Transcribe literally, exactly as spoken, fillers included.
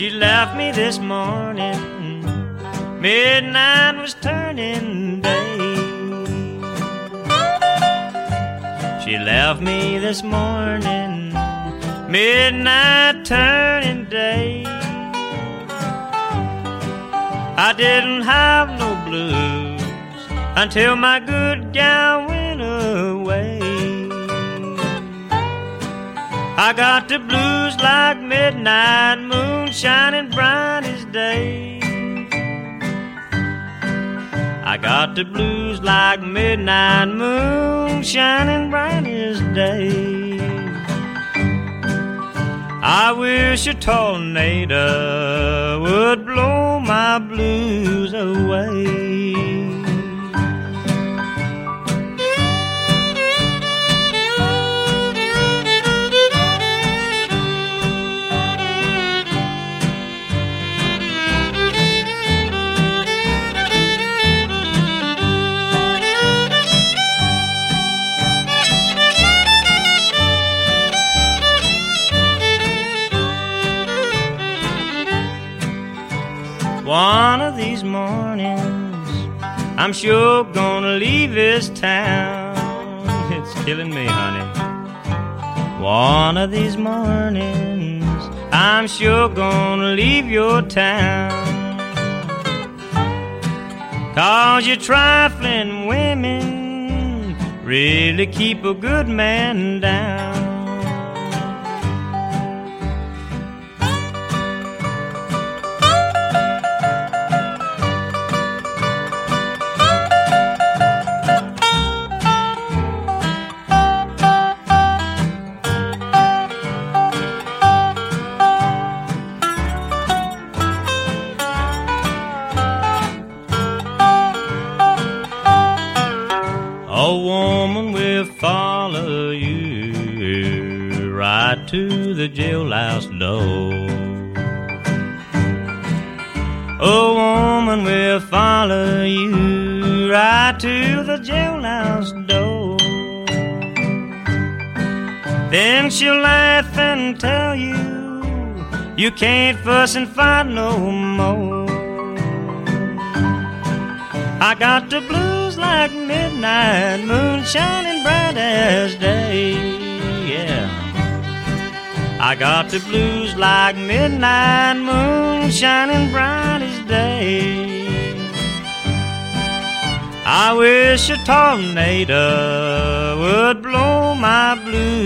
She left me this morning, midnight was turning day. She left me this morning, midnight turning day. I didn't have no blues until my good gal went away. I got the blues like midnight moon shining bright as day. I got the blues like midnight moon shining bright as day. I wish a tornado would blow my blues away. One of these mornings, I'm sure gonna leave this town. It's killing me, honey. One of these mornings, I'm sure gonna leave your town. 'Cause your trifling women really keep a good man down. A woman will follow you right to the jailhouse door. A woman will follow you right to the jailhouse door. Then she'll laugh and tell you you can't fuss and fight no more. I got the blues like midnight moon shining bright as day. Yeah, I got the blues like midnight moon shining bright as day. I wish a tornado would blow my blues